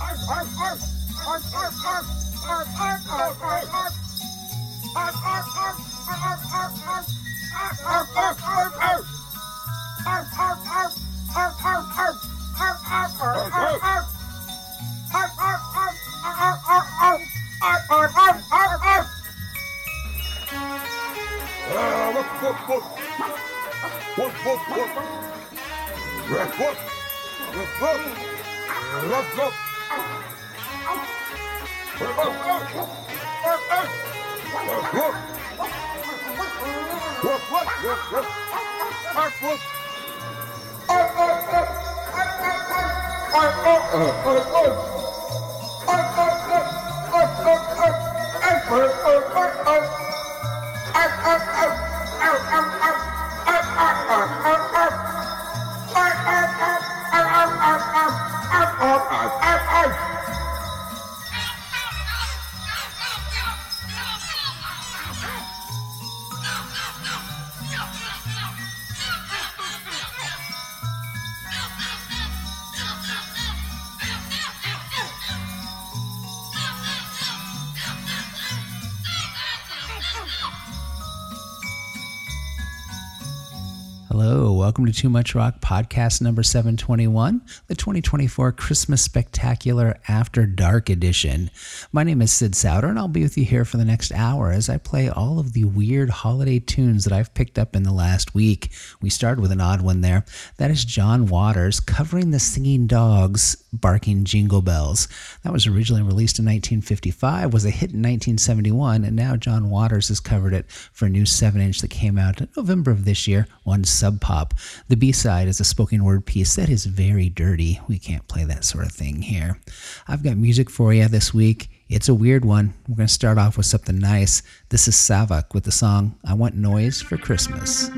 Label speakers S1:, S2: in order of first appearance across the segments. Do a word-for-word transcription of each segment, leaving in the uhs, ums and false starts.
S1: Hello, welcome to Too Much Rock podcast number seven twenty-one, the twenty twenty-four Christmas Spectacular After Dark edition. My name is Sid Souter, and I'll be with you here for the next hour as I play all of the weird holiday tunes that I've picked up in the last week. We started with an odd one there. That is John Waters covering the Singing Dogs Barking Jingle Bells. That was originally released in nineteen fifty-five, was a hit in nineteen seventy-one, and now John Waters has covered it for a new seven inch that came out in November of this year, one Sub Pop. The B-side is a spoken word piece that is very dirty. We can't play that sort of thing here. I've got music for you this week. It's a weird one. We're going to start off with something nice. This is Savak with the song I Want Noise for Christmas.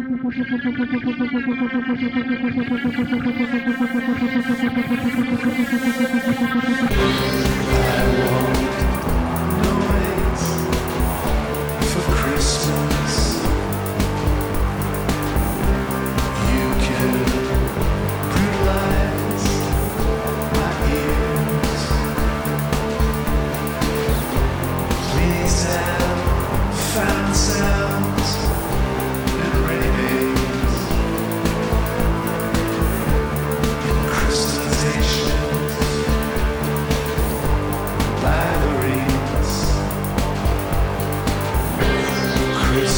S2: For Christmas, you can brutalize my ears. Please have found sounds and ravings, and crystallizations, labyrinths. Christmas.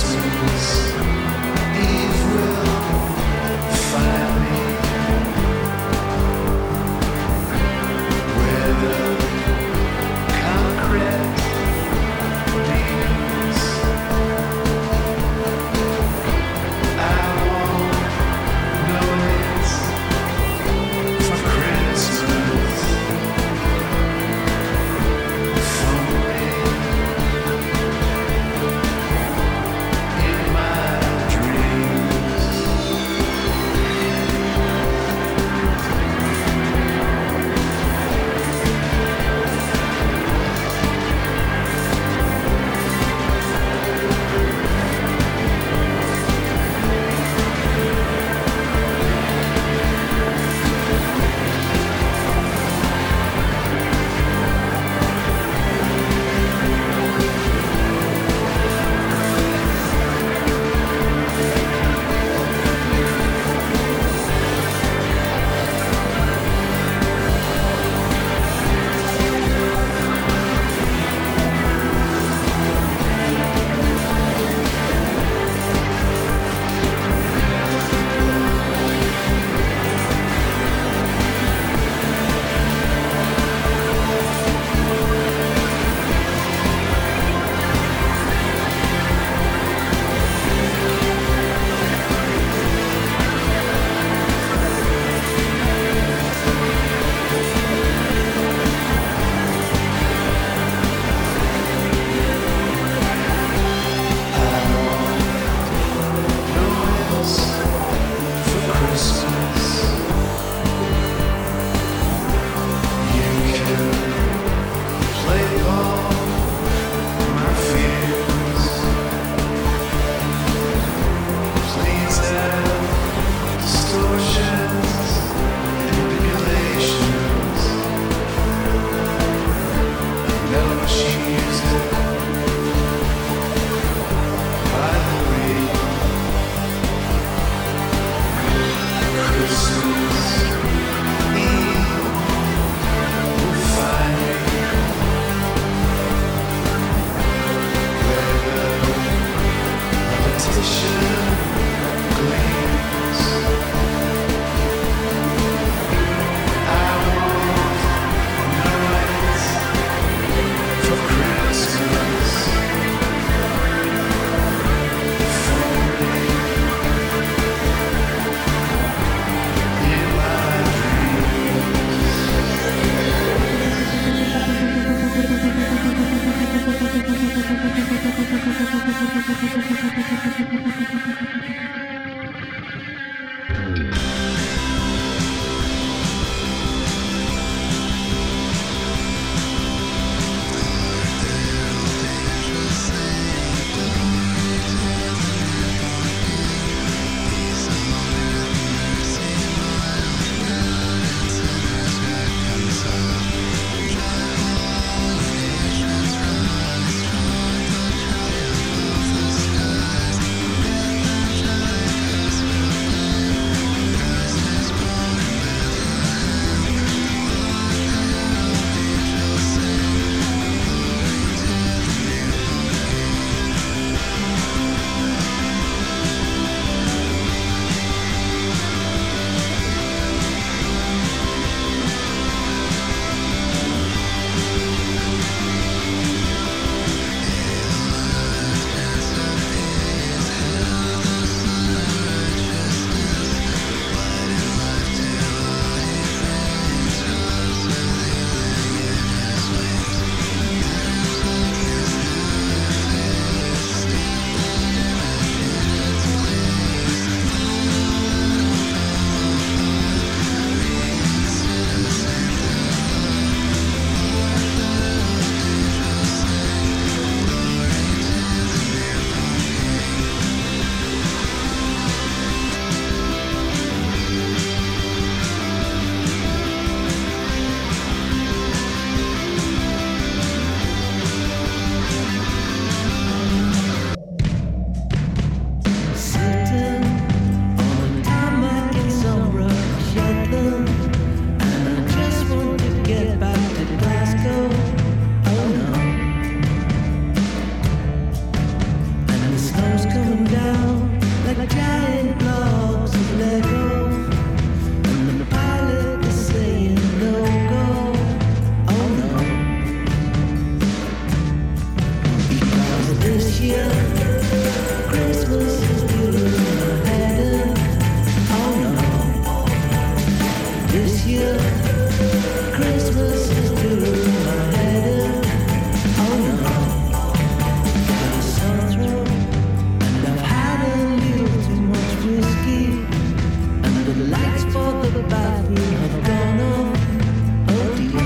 S3: This year, Christmas is doing my head in. Oh no, got a sore throat, and I've had a little too much whiskey, and the lights for the bathroom have gone off. Oh dear.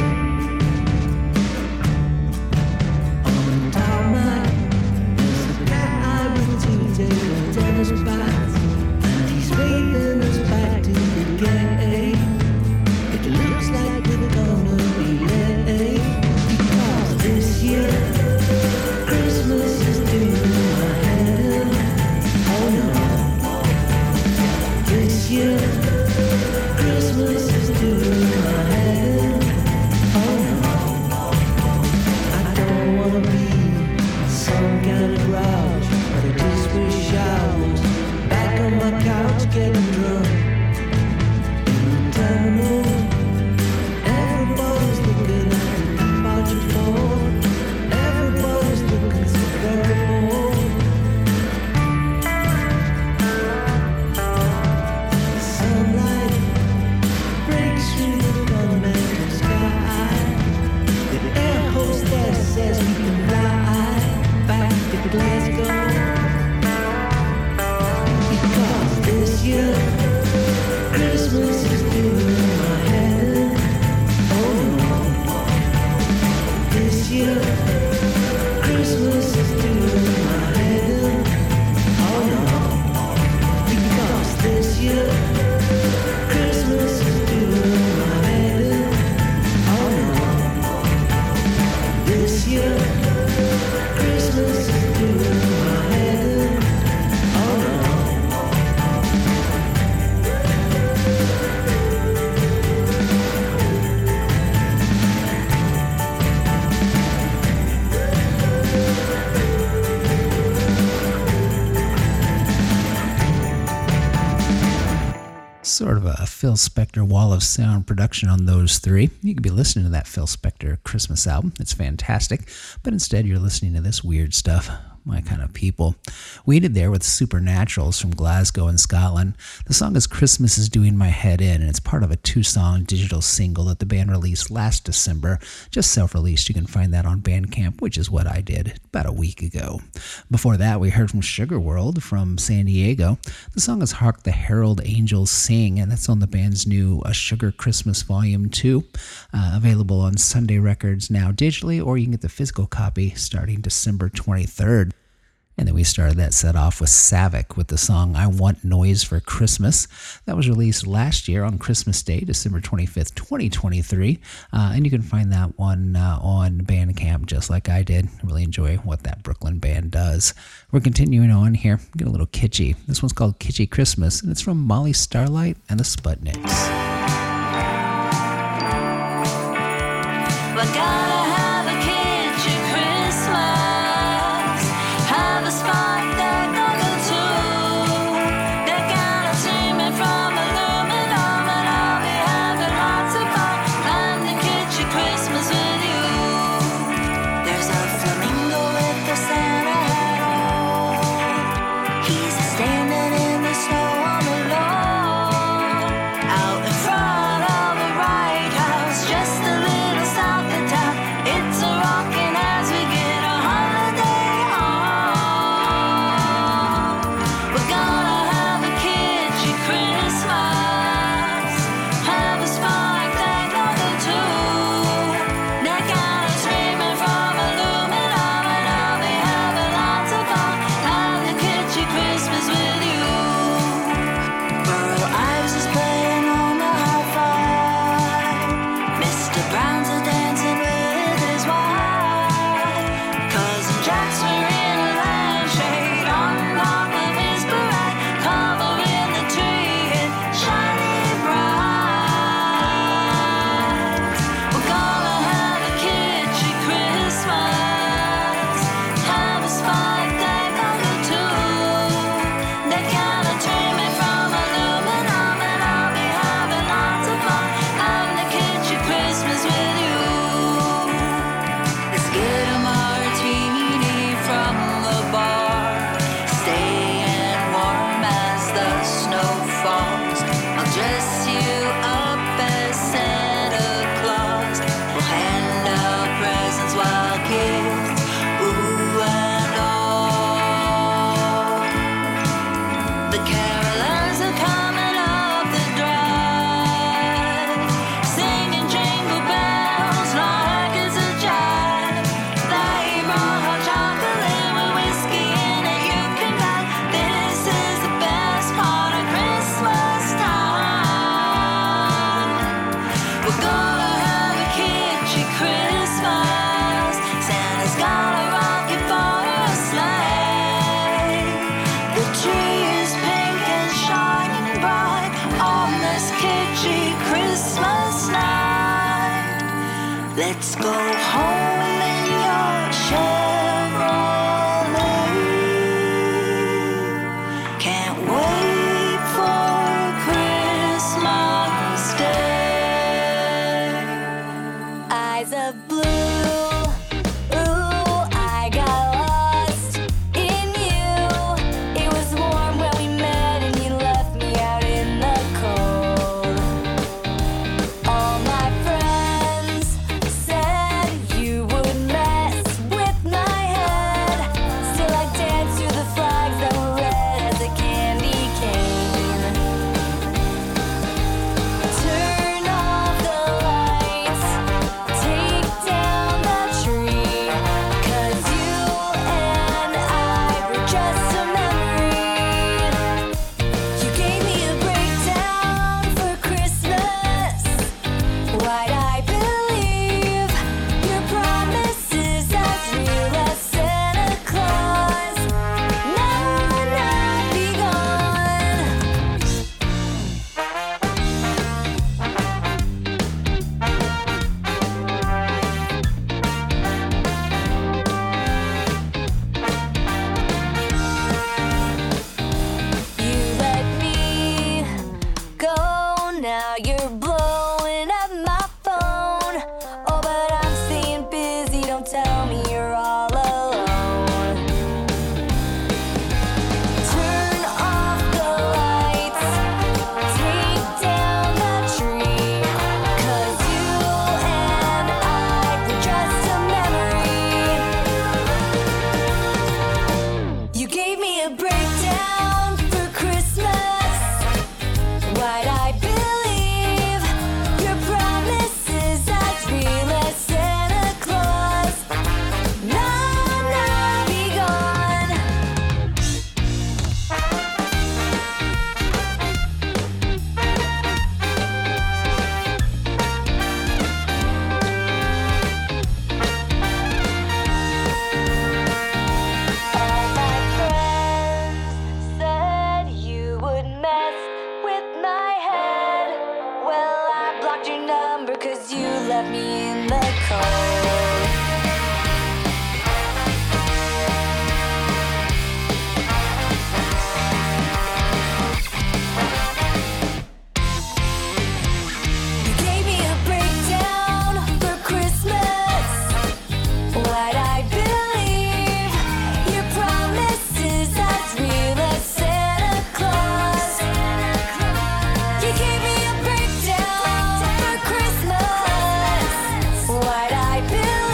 S3: On the tarmac, there's a guy with two taking tennis bats, and he's waving us back to the gate. It looks like we're gonna be late, because this year Christmas is doing my head in. Oh no, this year Christmas is doing my head in. Oh no, I don't wanna be some kind of grouch, but I just wish I was back on my couch getting drunk in the terminal. Everybody's looking at the departure board. Everybody's looking so very bored. Sunlight breaks through the gunmetal sky. The air hostess says we can fly back to Glasgow, because this year Christmas is doing my head in. Oh no, this year Christmas is doing my head in. Oh no, because this year Christmas is doing my head in. Oh no, this year Christmas is doing my head in. Oh no.
S1: Sort of a Phil Spector wall of sound production on those three. You could be listening to that Phil Spector Christmas album. It's fantastic. But instead, you're listening to this weird stuff. My kind of people. We ended there with Supernaturals from Glasgow in Scotland. The song is Christmas is Doing My Head In, and it's part of a two-song digital single that the band released last December. Just self-released. You can find that on Bandcamp, which is what I did about a week ago. Before that, we heard from Sugar World from San Diego. The song is Hark the Herald Angels Sing, and that's on the band's new A Sugar Christmas Volume two, uh, available on Sunday Records now digitally, or you can get the physical copy starting December twenty-third. And then we started that set off with Savick with the song I Want Noise for Christmas. That was released last year on Christmas Day, December twenty-fifth, twenty twenty-three. Uh, and you can find that one uh, on Bandcamp just like I did. I really enjoy what that Brooklyn band does. We're continuing on here. Get a little kitschy. This one's called Kitschy Christmas, and it's from Molly Starlight and the Sputniks.
S4: We're gonna have a kitschy Christmas. Have a spot they're gonna do. They're gonna see me from aluminum, and I'll be having lots of fun. Plan the kitschy Christmas with you. There's a flamingo with a Santa hat on. He's standing in the snow on the lawn. Out in Let's go home in your Chevrolet. Can't wait for Christmas Day. Eyes of blue, ooh, I got lost in you. It was warm when we met and you left me out in the cold. All my friends said you would mess with my head. Still I danced through the flags that were red as a candy cane. Turn off the lights, take down the tree, 'cause you and I were just a memory. You gave me a breakdown for Christmas. Why'd I believe your promises as real as Santa Claus? Now not be gone. You let me go, now you're blowing up my phone. Oh, but I'm staying busy, don't tell me you're all alone. Turn off the lights, take down the tree, 'cause you and I were just a memory. You gave me a breakdown for Christmas. Why'd I believe your promises as real as Santa Claus? Now, now be gone. All my friends said you would mess with my head. Well, I blocked your number 'cause you left me in the cold. You gave me a breakdown for Christmas. Why'd I believe your promises as real as Santa Claus? You gave me a breakdown for Christmas. Why'd I believe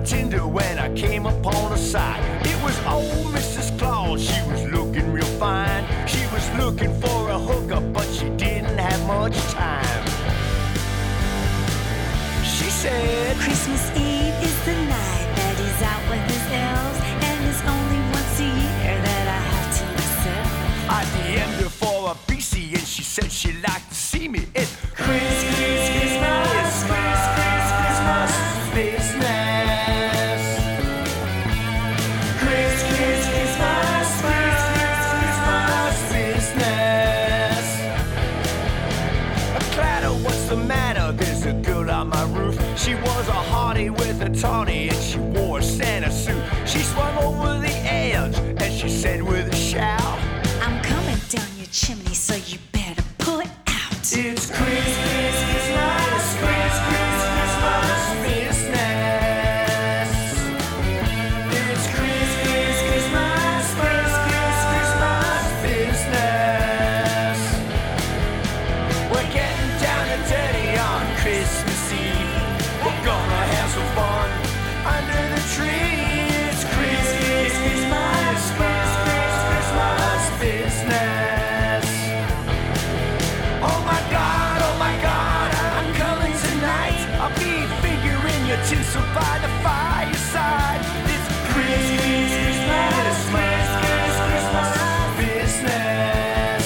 S5: Tinder when I came upon her side. It was old Missus Claus, she was looking real fine. She was looking for a hookup, but she didn't have much time. She said,
S4: Christmas Eve is the night that he's out with his elves, and it's only once a year that I have to myself.
S5: I D M'd her for a B C and she said she'd like to see me. It's
S4: Christmas, Christmas, Christmas, Christmas
S5: business.
S4: Christmas, Christmas, Christmas,
S5: business. Clatter, what's the matter? There's a girl on my roof. She was a hottie with a tawny and she wore a Santa suit. She swung over the edge and she said with a shout,
S4: I'm coming down your chimney, so you better pull it out.
S5: it's Christmas, Christmas, Christmas, Christmas business. It's Christmas, Christmas, Christmas, Christmas business. We're getting down and dirty on Christmas Eve. We're gonna have some fun under the tree. It's Christmas, Christmas, Christmas, Christmas business. Oh my God, oh my God, I'm coming tonight. I'll be figuring your tinsel by the fireside. It's Christmas, Christmas, Christmas business.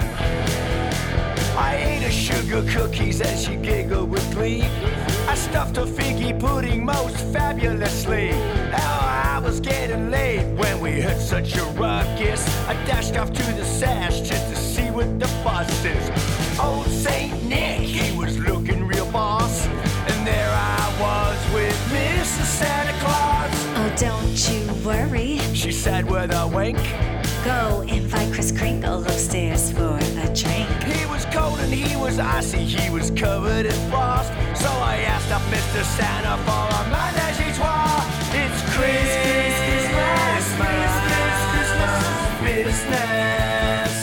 S5: I ate her sugar cookies and she giggled with glee. I stuffed her figgy pudding most fabulously. How I was getting late when we heard such a ruckus. I dashed off to the sash just to see what the fuss is. Old Saint Nick, he was looking real boss. And there I was with Missus Santa Claus.
S4: Oh, don't you worry.
S5: She said with a wink.
S4: Go invite Kris Kringle upstairs for a drink.
S5: He was cold and he was icy, he was covered in frost. So I asked up Mister Santa for a menage a trois. It's Christmas, Christmas, Christmas business.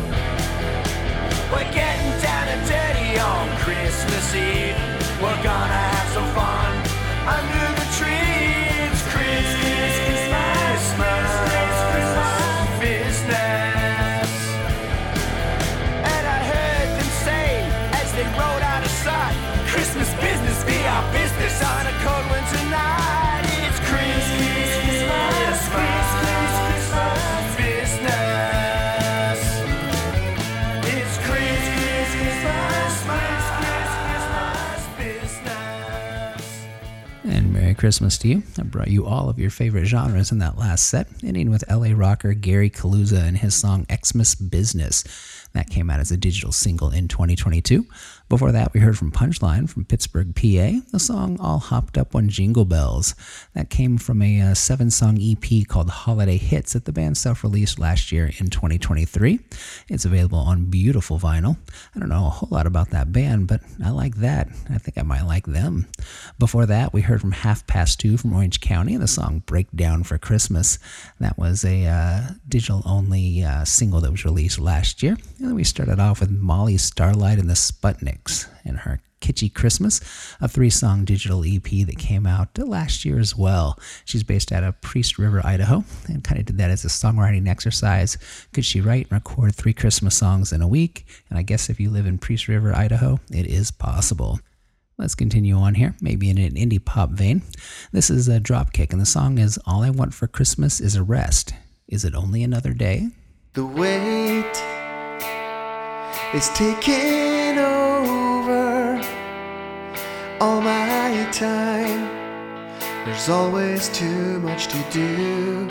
S5: We're getting down and dirty on Christmas Eve. We're gonna have some fun under the tree. It's Christmas, Christmas, Christmas business. And I heard them say as they rode out of sight, Christmas business be our business on a cold one tonight. It's Christmas, Christmas, Christmas business. It's Christmas, Christmas, Christmas business.
S1: And Merry Christmas to you. I brought you all of your favorite genres in that last set, ending with L A rocker Gary Kaluza and his song Xmas Business. That came out as a digital single in twenty twenty-two. Before that, we heard from Punchline from Pittsburgh, P A, the song All Hopped Up on Jingle Bells. That came from a uh, seven-song E P called Holiday Hits that the band self-released last year in twenty twenty-three. It's available on beautiful vinyl. I don't know a whole lot about that band, but I like that. I think I might like them. Before that, we heard from Half Past Two from Orange County, the song Breakdown for Christmas. That was a uh, digital-only uh, single that was released last year. And then we started off with Molly Starlight and the Sputniks and her Kitschy Christmas, a three-song digital E P that came out last year as well. She's based out of Priest River, Idaho, and kind of did that as a songwriting exercise. Could she write and record three Christmas songs in a week? And I guess if you live in Priest River, Idaho, it is possible. Let's continue on here, maybe in an indie pop vein. This is a Dropkick, and the song is All I Want for Christmas is a Rest. Is it only another day?
S2: The weight is taking over all my time. There's always too much to do.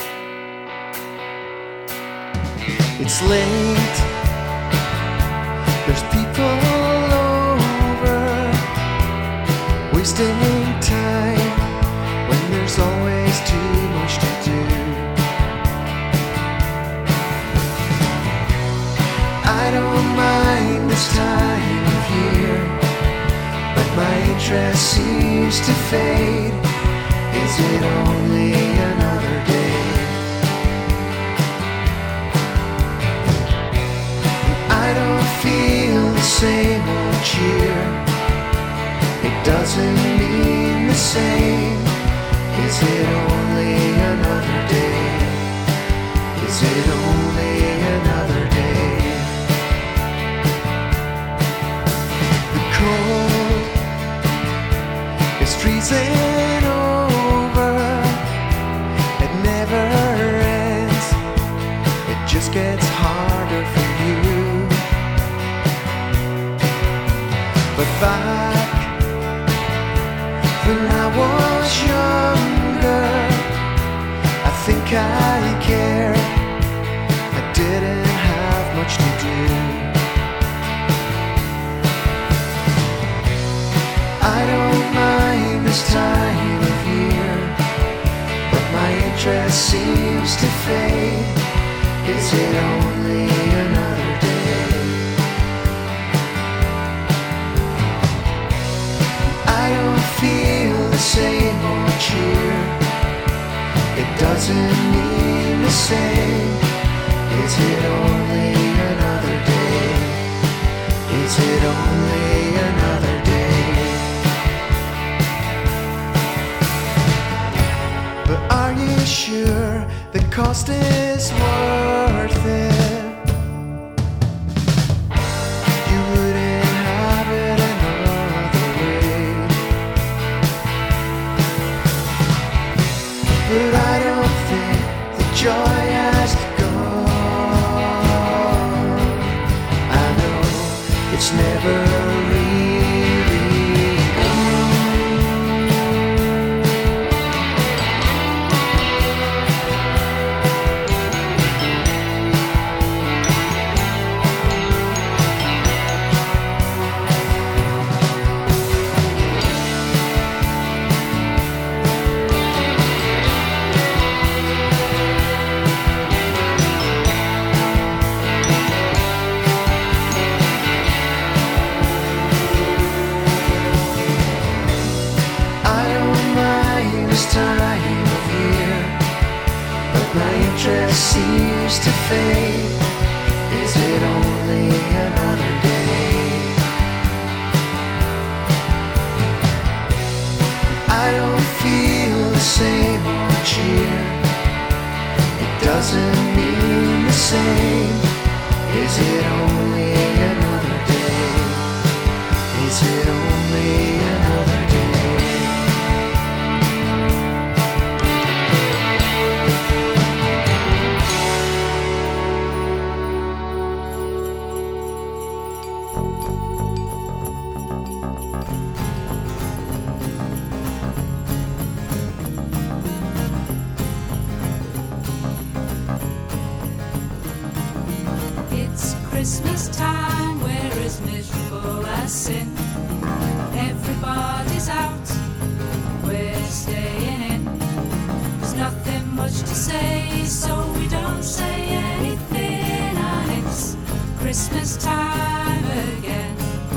S2: It's late. There's people over, wasting time when there's always too much to do. I don't mind this time of year, but my interest seems to fade. Is it only another day? I don't feel the same old cheer. It doesn't mean the same. Is Is it only another day? Is it only another day? The cold is freezing over. It never ends. It just gets harder for you. But back when I was younger, I think I cared. I didn't have much to do. I don't mind this time of year, but my interest seems to fade. Is it only another day? I don't feel the same old cheer. It doesn't mean the same. Is it only another day? Is it only another day? But are you sure the cost is worth it? You wouldn't have it another way. But I don't think the joy has gone. I know it's never really gone. I don't mind this time of year, but my interest seems to fade. Is it only another day? I don't feel the same old cheer. It doesn't mean the same. Is it only another day? Is it only another day?
S4: It's Christmas time, we're as miserable as sin. Everybody's out, we're staying in. There's nothing much to say, so we don't say anything. And it's Christmas time again.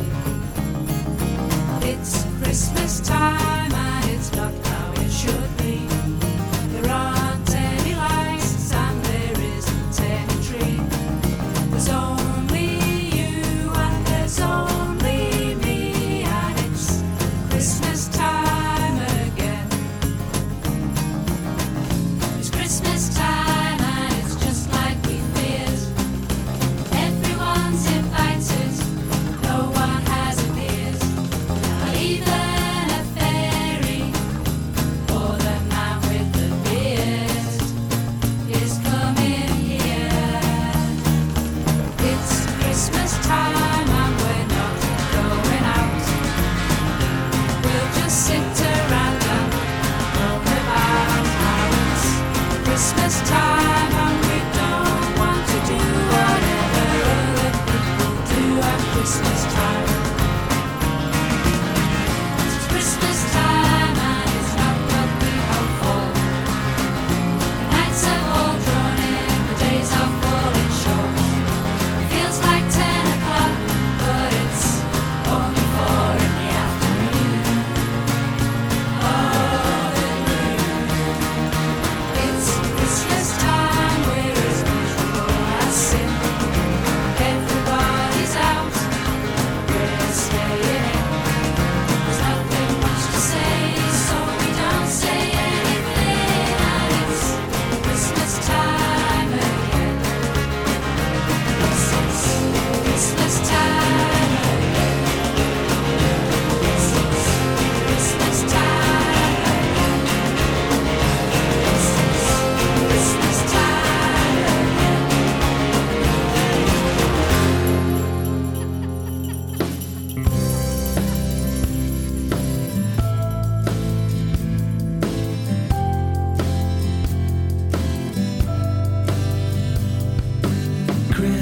S4: It's Christmas time and it's not how it should be. There aren't any lights and there isn't any tree. There's only you and there's only me, and it's Christmas time again. It's Christmas time and it's just like we feared. Everyone's invited.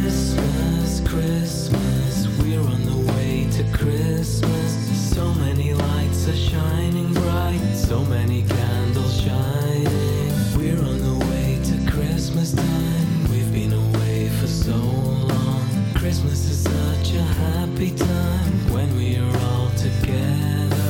S3: Christmas, Christmas, we're on the way to Christmas. So many lights are shining bright, so many candles shining. We're on the way to Christmas time, we've been away for so long. Christmas is such a happy time when we are all together.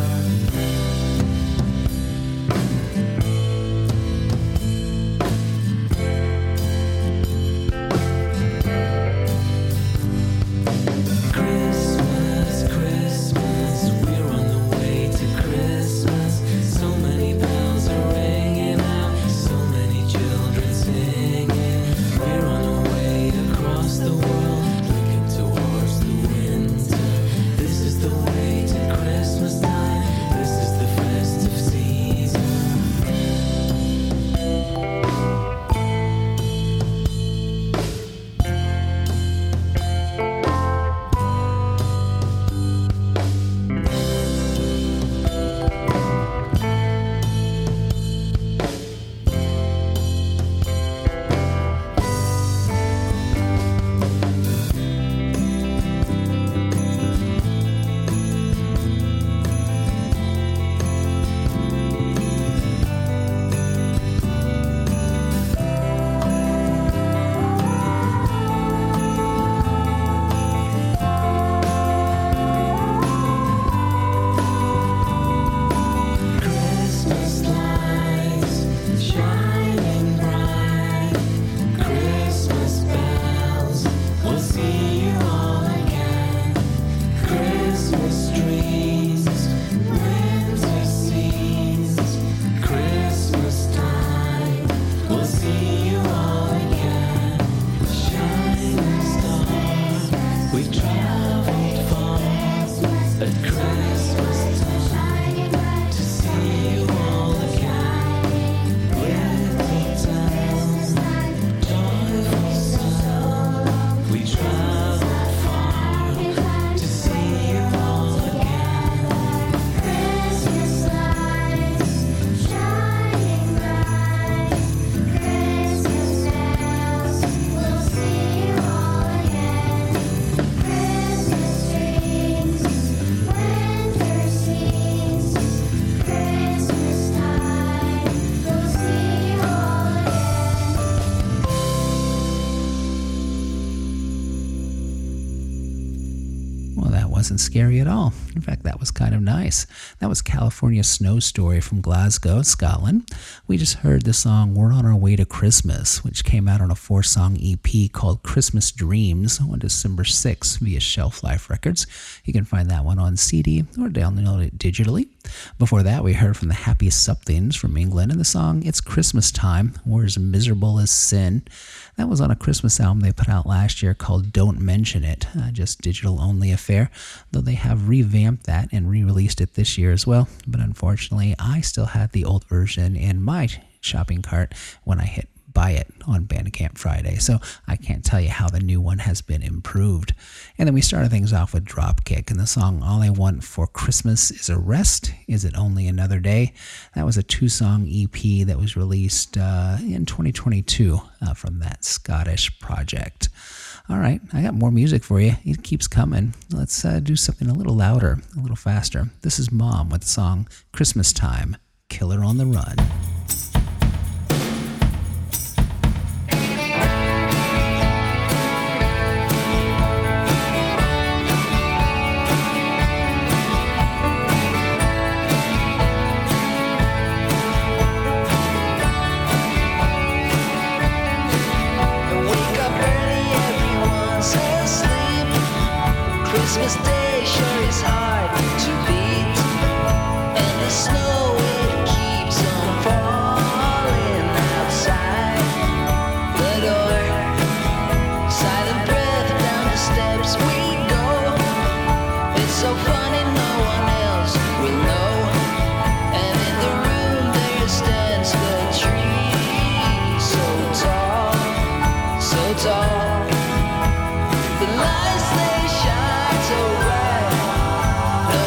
S3: Christmas, Christmas, we're on the way to Christmas. So many bells are ringing out, so many children singing. We're on our way across the world, looking towards the winter. This is the way to Christmas time, this is the festive season. Christmas lights shining bright, Christmas bells, we'll see you all again. Christmas dreams, winter scenes, Christmas time, we'll see you all again. Shining star, we traveled far at Christmas time to see you all again. Little town, joyful sound, we traveled far to see you all again.
S6: Christmas lights shining bright, Christmas bells, we'll see you all again. Christmas dreams, winter scenes, Christmas time, we'll see you all again.
S1: Well, that wasn't scary at all. In fact, that was kind of nice. That was California Snow Story from Glasgow, Scotland. We just heard the song We're on Our Way to Christmas, which came out on a four-song E P called Christmas Dreams on December sixth via Shelf Life Records. You can find that one on C D or download it digitally. Before that, we heard from the Happy Somethings from England and the song It's Christmas Time, We're as Miserable as Sin. That was on a Christmas album they put out last year called Don't Mention It, uh, just digital-only affair, though they have revamped that and re-released it this year as well. But unfortunately, I still had the old version in my shopping cart when I hit buy it on Bandcamp Friday, so I can't tell you how the new one has been improved. And then we started things off with Dropkick and the song All I Want for Christmas is a Rest, Is It Only Another Day? That was a two-song E P that was released uh, in twenty twenty-two uh, from that Scottish project. All right, I got more music for you. It keeps coming. Let's uh, do something a little louder, a little faster. This is Mom with the song Christmas Time, Killer on the Run.
S2: Christmas Day sure is hard to beat, and the snow it keeps on falling outside the door. Silent breath down the steps we go. It's so funny no one else will know. And in the room there stands the tree, so tall, so tall. The lights they shine so bright.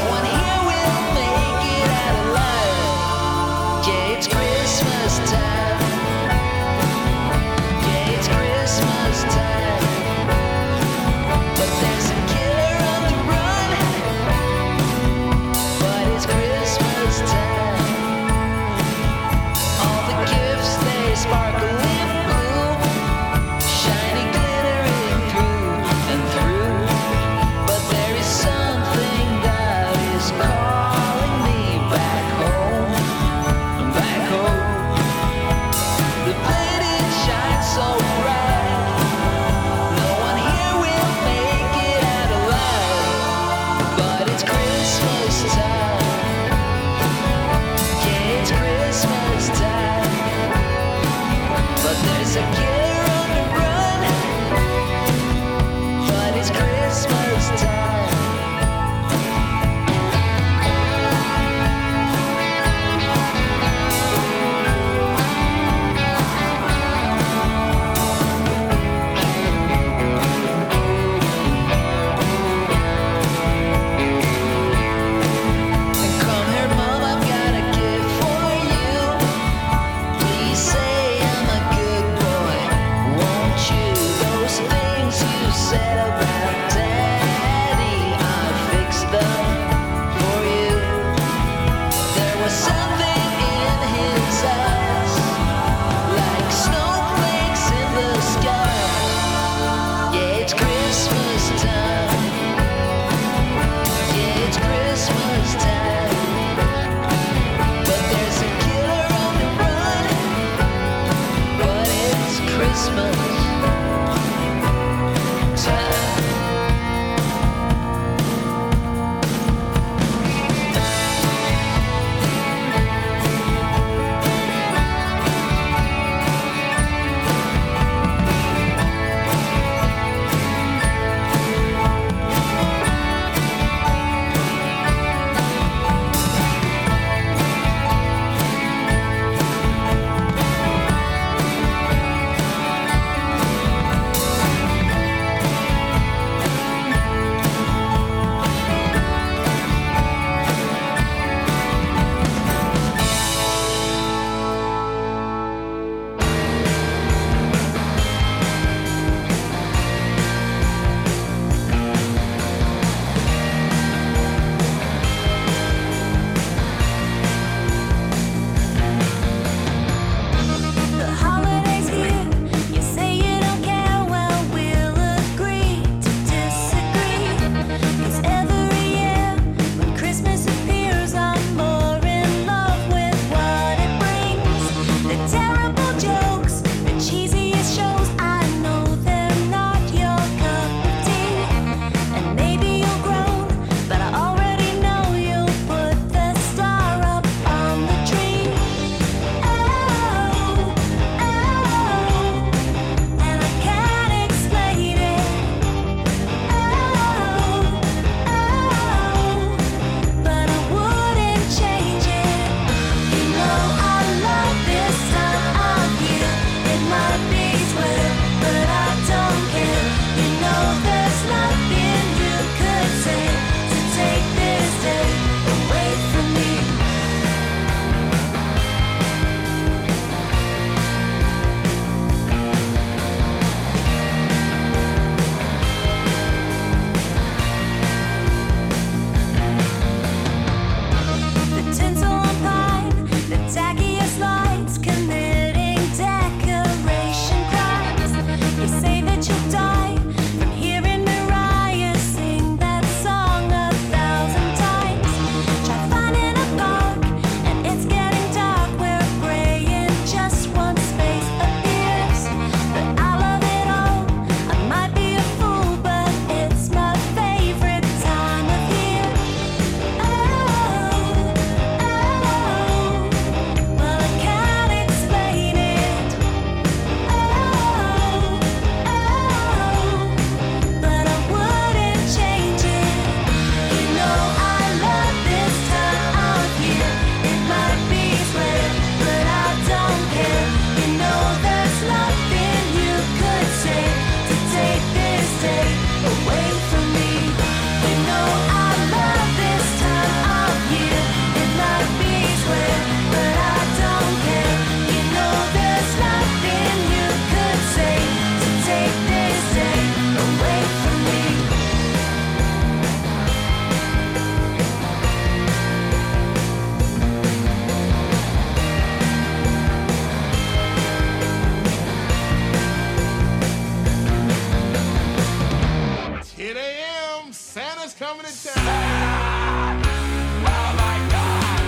S7: coming to town.
S5: Oh my God.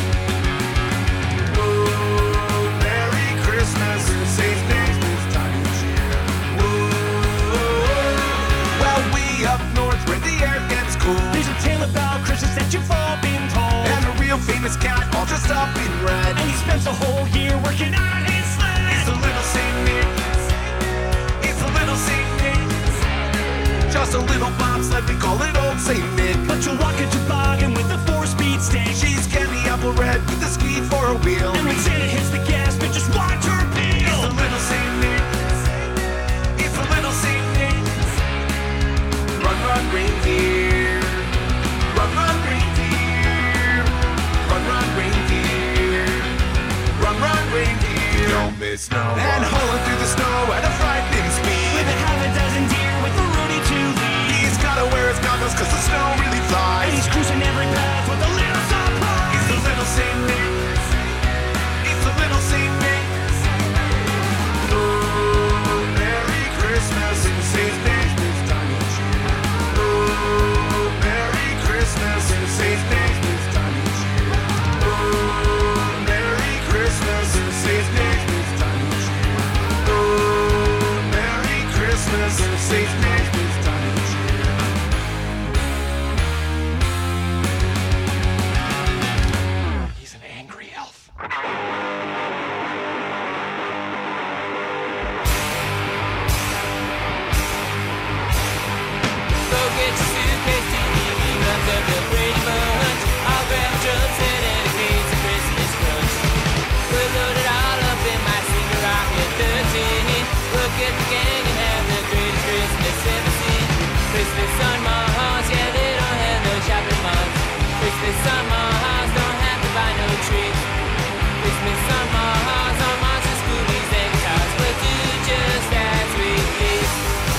S5: Oh, Merry Christmas. Safe days this time each year. Whoa. Well, we up north where the air gets cool.
S8: There's a tale about Christmas that you've all been told.
S5: And a real famous cat all dressed up in red.
S8: And he spends the whole year working on his sled.
S5: It's a little Saint Nick. It's a little Saint Nick. Just a little bobsled, we call it old Saint Nick.
S8: But you'll walk a toboggan with a four-speed stick.
S5: She's candy apple red with a ski for a wheel.
S8: And when Santa hits the gas, but just watch her peel.
S5: It's a little Saint Nick. It's a little Saint Nick. Run, run, reindeer. Run, run, reindeer. Run, run, reindeer. Run, run, reindeer. Don't miss no one. And hauling through the snow at a frightening speed.
S8: With a half a dozen deer with a Rudy to lead.
S5: He's gotta wear his goggles cause the snow really flies.
S8: And he's cruising every path with a little surprise.
S5: He's the little Saint Nick. He's the little Saint Nick. Oh, Merry Christmas and safe days this time each year. Oh, Merry Christmas and safe days this time each year. Oh, Merry Christmas and safe days this time each year. Oh, Merry Christmas and safe days this time each year.
S8: He's an angry elf.
S9: Go get your suitcase to the run of the Brady Bunch. I'll grab drugs and a case of Christmas crunch. We'll load it all up in my single rocket thirteen. We'll get the gang and have the greatest Christmas ever seen. Christmas on Mars, yeah, they don't have no shopping malls. Christmas on Mars, don't have to buy no trees. Christmas on Mars, on Mars and Scoobies and guitars. We'll do just as we please.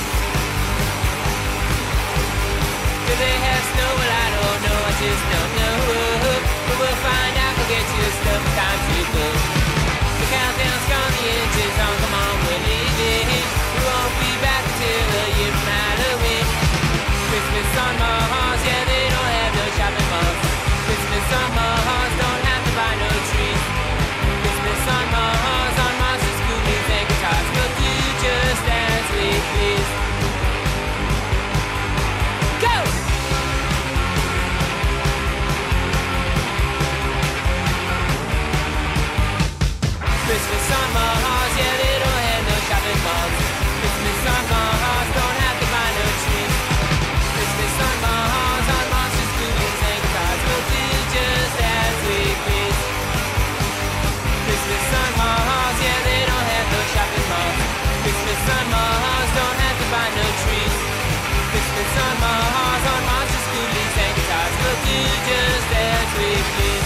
S9: Do they have snow? Well, I don't know, I just don't know. But we'll find out, we'll get you stuff, time to go. The countdown's gone, the engines on, come on, we're leaving. We won't be back until a year from Halloween. Christmas on Mars, yeah, they don't have no shopping malls. Christmas on Mars, don't have to buy no trees. Christmas on Mars, on Mars and Scoobies and guitars. We'll do just as we please. Go! Christmas on Mars, yeah, they don't have no shopping malls. Christmas on Mars, don't have to buy no trees. Christmas on Mars, on Mars and Scoobies and guitars. We'll do just as we please. Christmas on Mars, yeah, they don't have no shopping malls. Christmas on Mars, don't have to buy no trees. Christmas on Mars, on Mars and Scoobies and guitars. We'll do just as we please.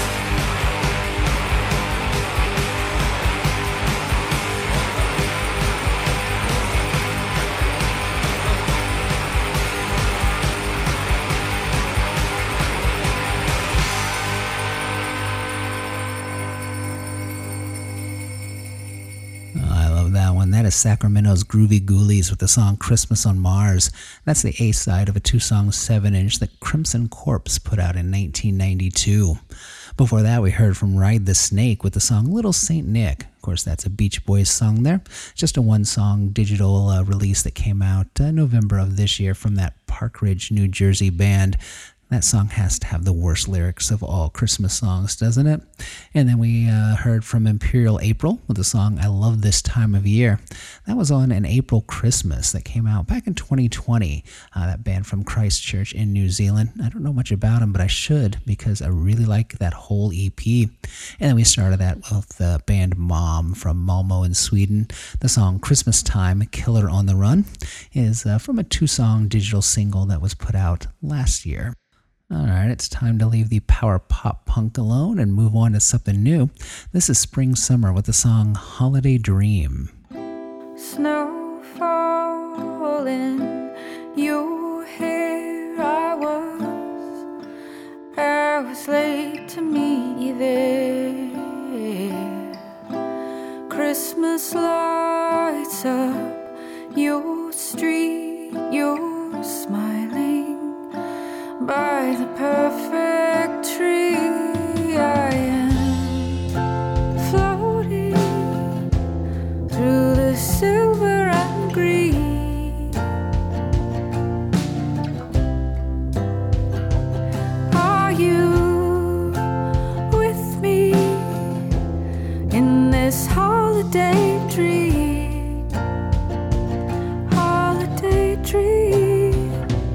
S1: I love that one. That is Sacramento's Groovy Ghoulies with the song Christmas on Mars. That's the A side of a two-song seven-inch that Crimson Corpse put out in nineteen ninety-two. Before that, we heard from Ride the Snake with the song Little Saint Nick. Of course, that's a Beach Boys song there. Just a one-song digital uh, release that came out uh, November of this year from that Park Ridge, New Jersey band. That song has to have the worst lyrics of all Christmas songs, doesn't it? And then we uh, heard from Imperial April with the song I Love This Time of Year. That was on an April Christmas that came out back in twenty twenty. Uh, that band from Christchurch in New Zealand. I don't know much about them, but I should because I really like that whole E P. And then we started that with the band Mom from Malmo in Sweden. The song Christmas Time, Killer on the Run, is uh, from a two-song digital single that was put out last year. All right, it's time to leave the power pop punk alone and move on to something new. This is Spring Summer with the song Holiday Dream.
S10: Snow falling, you here I was. I was late to meet you there. Christmas lights up your street, you're smiling. by the perfect tree. I am floating through the silver and green. Are you with me in this holiday dream? Holiday dream.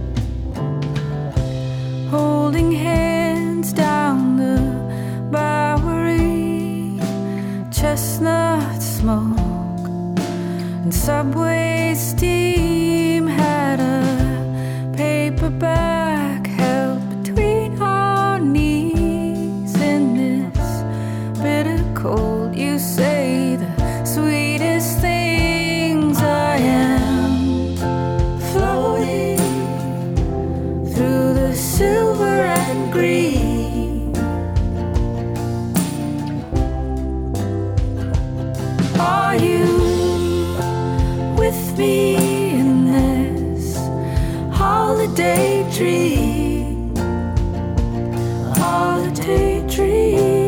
S10: Holding hands down the Bowery, chestnut smoke and subway steam. Had a paperback held between our knees. In this bitter cold, you say the sweetest things. I am floating through the silver and green. Are you with me in this holiday dream? Holiday dream.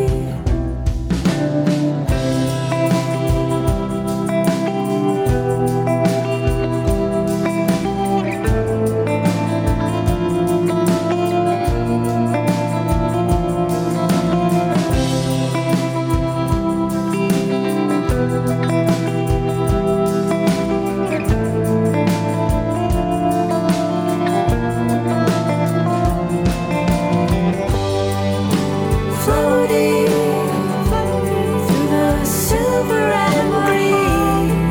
S10: Floating through the silver and green.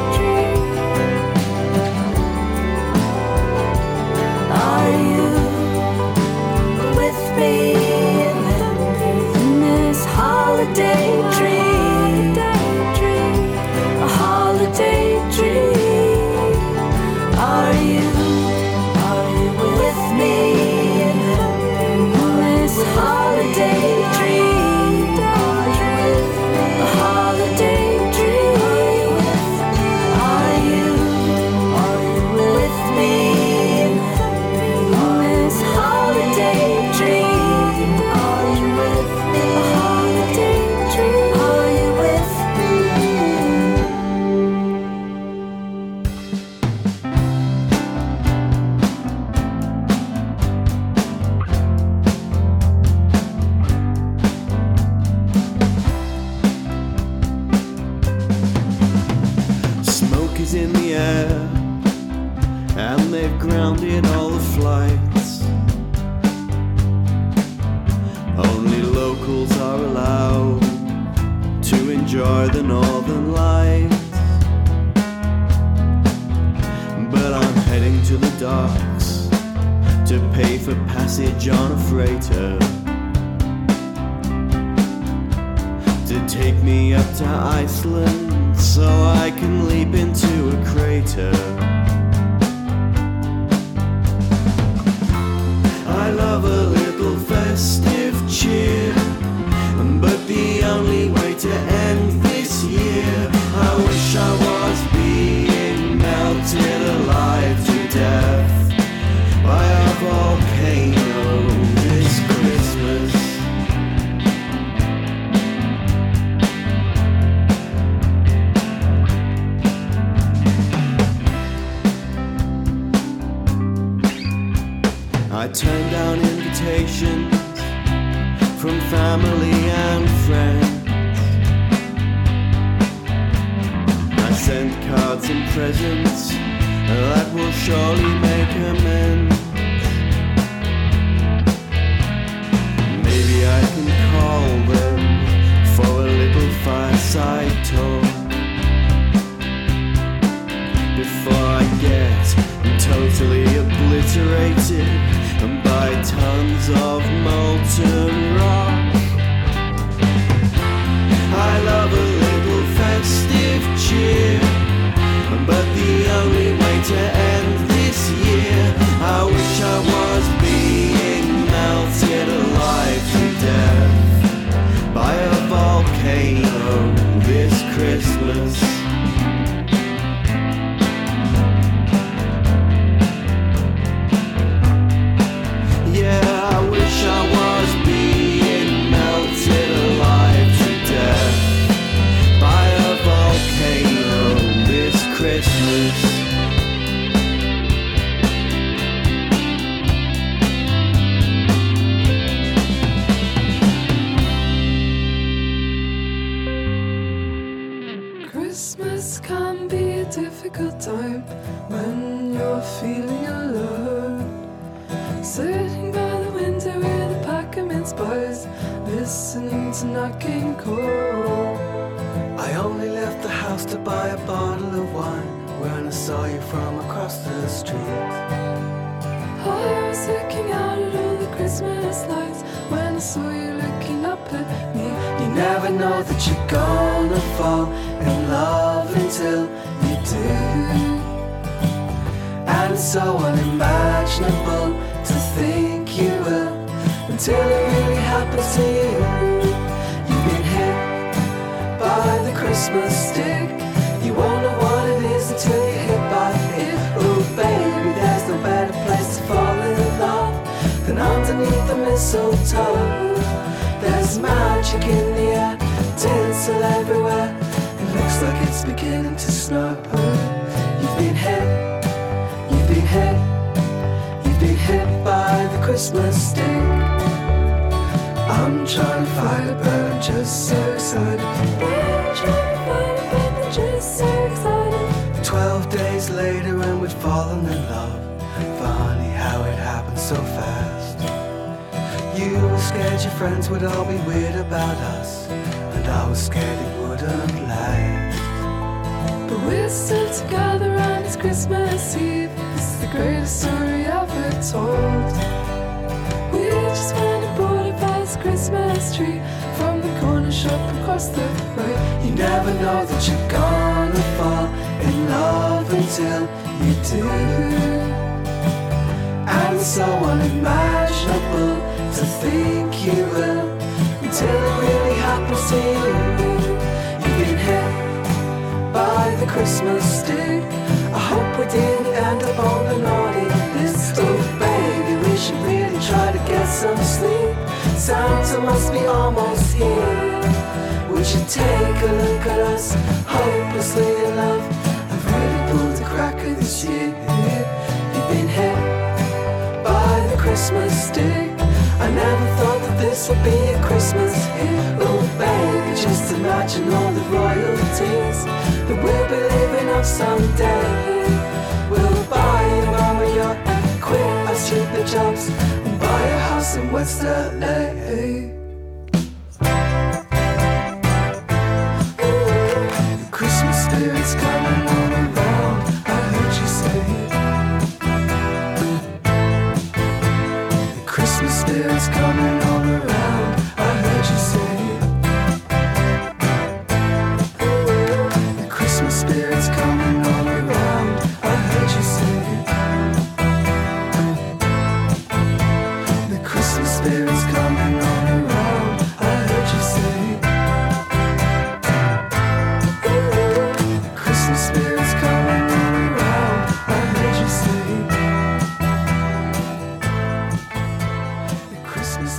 S10: Are you with me in this holiday dream? A holiday dream. Are you, are you with me in this holiday dream? Are you with a holiday dream? Are you, are you with me in this holiday dream? Are you with me a holiday dream? Are you with me?
S11: Smoke is in the air, and they've grounded all the flights. Only locals are allowed to enjoy the northern lights. But I'm heading to the docks to pay for passage on a freighter to take me up to Iceland so I can leap into a crater. I love a little festive cheer, but the only way to end this year, I wish I was being melted alive to death by a volcano this Christmas. I turned down invitations from family and friends. I sent cards and presents that will surely make amends. Maybe I can call them for a little fireside talk before I get totally obliterated by tons of molten rock. I love a little festive cheer, but the only way to end this year, I wish I was being melted alive to death by a volcano this Christmas. Yeah,
S12: good time when you're feeling alone. Sitting by the window with a pack of mince pies, listening to Nat King Cole.
S11: I only left the house to buy a bottle of wine when I saw you from across the street.
S12: I was looking out at all the Christmas lights when I saw you looking up at me.
S11: You never know that you're gonna fall in love until you do. And it's so unimaginable to think you will until it really happens to you. You've been hit by the Christmas stick. You won't know what it is until you're hit by it. Oh baby, there's no better place to fall in love than underneath the mistletoe. There's magic in the air, tinsel everywhere. It looks like it's beginning to snow. You've been hit, you've been hit, you've been hit by the Christmas stick. I'm trying to fight it, but I'm just so excited.
S12: I'm trying to find it, but I'm just so excited.
S11: Twelve days later and we'd fallen in love. Funny how it happened so fast. You were scared your friends would all be weird about us, and I was scared it wouldn't last.
S12: But we're still together and it's Christmas Eve. It's the greatest story ever told. We just went and bought a vast Christmas tree from the corner shop across the road.
S11: You never know that you're gonna fall in love until you do. And it's so unimaginable to think you will until it really happens to you. You've been hit by the Christmas stick. I hope we didn't end up on the naughty list. Oh baby, we should really try to get some sleep. Santa must be almost here. Would you take a look at us, hopelessly in love? I've really pulled the cracker this year. You've been hit by the Christmas stick. I never thought that this would be a Christmas hit. Oh baby, just imagine all the royalties that we'll be living off someday. We'll buy a mama yacht and quit our stupid jobs and buy a house in West L A. The Christmas spirit's coming all around, I heard you say. The Christmas spirit's coming all around, I heard you say. The Christmas spirit's coming all around, I heard you say. The Christmas spirit's coming all around, I heard you say. The Christmas spirit's coming all around, I heard you say. The Christmas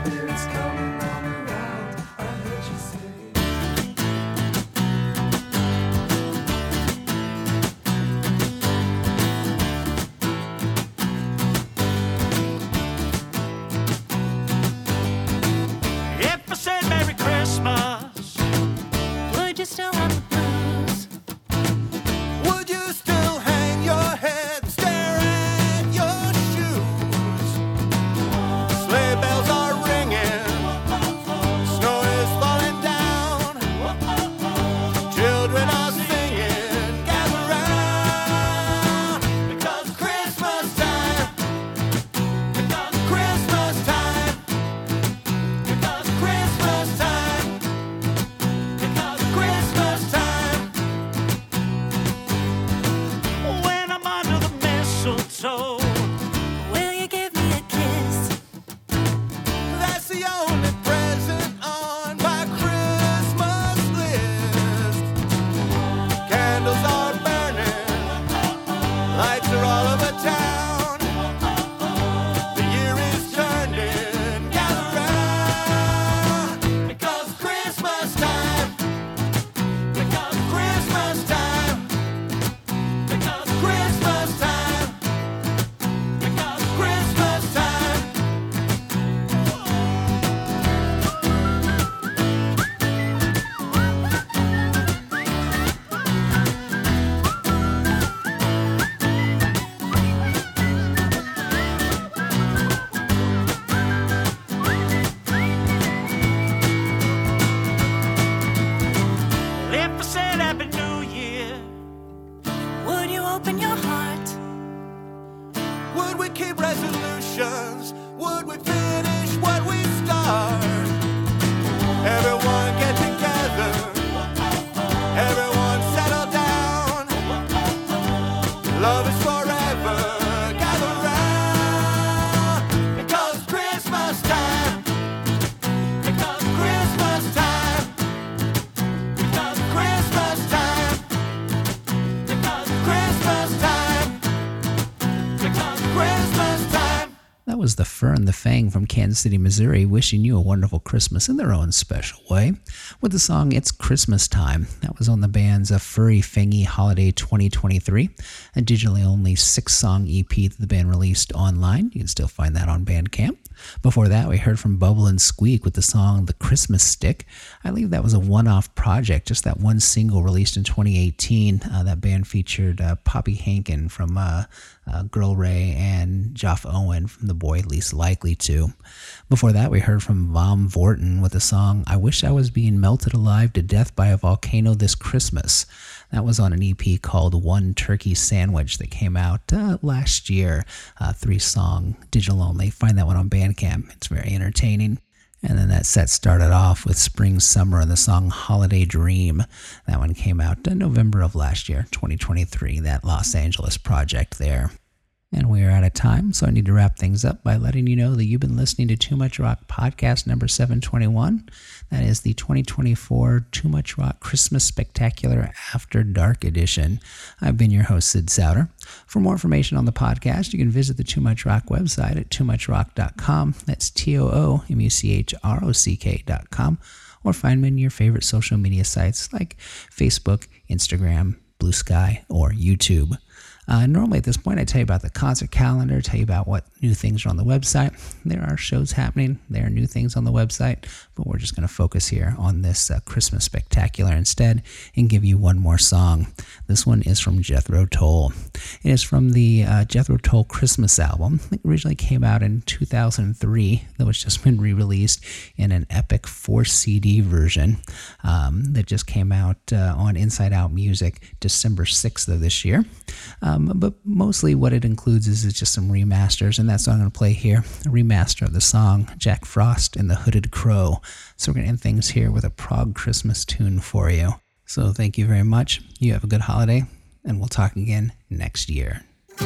S5: resolutions? Would we finish what we start? Everyone get together. Everyone settle down. Love is forever. Gather round. Because Christmas time. Because Christmas time. Because Christmas time. Because Christmas time. Because Christmas time.
S1: That was the Fur and the Fang from Kansas City, Missouri, wishing you a wonderful Christmas in their own special way with the song It's Christmas Time. That was on the band's uh, Furry Fangy Holiday twenty twenty-three, a digitally only six-song E P that the band released online. You can still find that on Bandcamp. Before that, we heard from Bubble and Squeak with the song The Christmas Stick. I believe that was a one-off project, just that one single released in twenty eighteen. Uh, that band featured uh, Poppy Hankin from uh, uh, Girl Ray and Joff Owen from The Boy Least Likely To. Before that, we heard from Vom Vorten with the song I Wish I Was Being Melted Alive to Death by a Volcano This Christmas. That was on an E P called One Turkey Sandwich that came out uh, last year. Uh, three-song, digital only. Find that one on Bandcamp. It's very entertaining. And then that set started off with Spring Summer and the song Holiday Dream. That one came out in November of last year, twenty twenty-three, that Los Angeles project there. And we are out of time, so I need to wrap things up by letting you know that you've been listening to Too Much Rock podcast number seven twenty-one. That is the twenty twenty-four Too Much Rock Christmas Spectacular After Dark edition. I've been your host, Sid Souter. For more information on the podcast, you can visit the Too Much Rock website at too much rock dot com. That's T O O M U C H R O C K dot com. Or find me in your favorite social media sites like Facebook, Instagram, Blue Sky, or YouTube. Uh, normally at this point I tell you about the concert calendar, tell you about what new things are on the website. There are shows happening, there are new things on the website, but we're just going to focus here on this uh, Christmas Spectacular instead and give you one more song. This one is from Jethro Tull. It is from the uh, Jethro Tull Christmas album. It originally came out in two thousand three, though it's just been re-released in an epic four C D version um, that just came out uh, on Inside Out Music December sixth of this year. Um, but mostly what it includes is, is just some remasters, and that's what I'm going to play here, a remaster of the song Jack Frost and the Hooded Crow. So we're going to end things here with a prog Christmas tune for you. So thank you very much. You have a good holiday, and we'll talk again next year.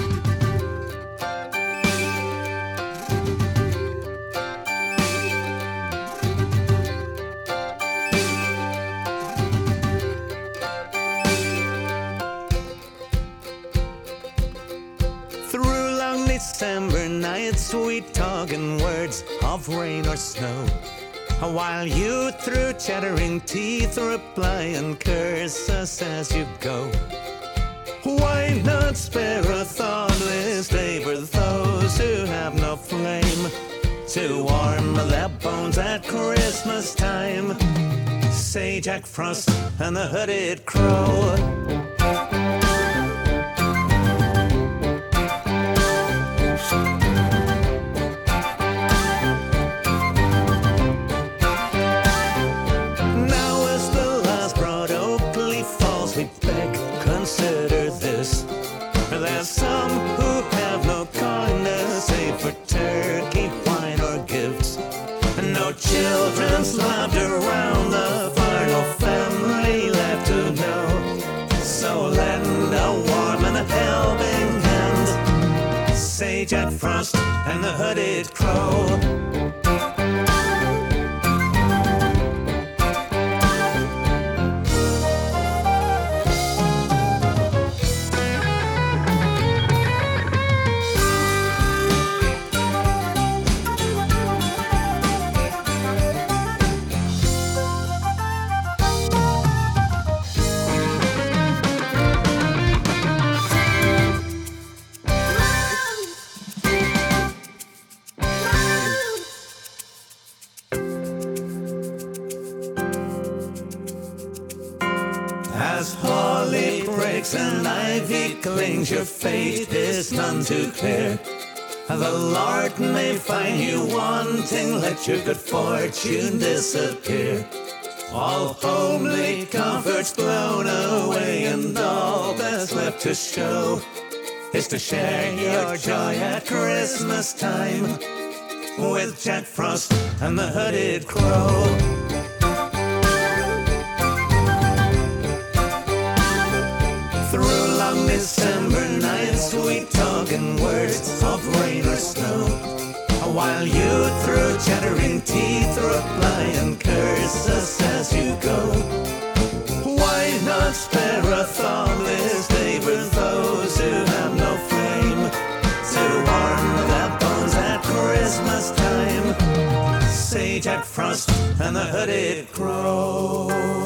S13: December night, sweet talking words of rain or snow, while you through chattering teeth reply and curse us as you go. Why not spare a thoughtless day for those who have no flame to warm their bones at Christmas time? Say Jack Frost and the Hooded Crow. Consider this. There's some who have no kindness, save for turkey, wine, or gifts. No children's loved around the fire, no family left to know. So lend a warm and a helping hand. Say Jack Frost and the Hooded Crow. As holly breaks and ivy clings, your fate is none too clear. The Lord may find you wanting, let your good fortune disappear. All homely comforts blown away, and all that's left to show is to share your joy at Christmas time with Jack Frost and the Hooded Crow. Through long December nights, sweet talking words of rain or snow, while you through chattering teeth reply and curse us as you go. Why not spare a thought this day for those who have no flame to warm their bones at Christmas time? Say Jack Frost and the Hooded Crow.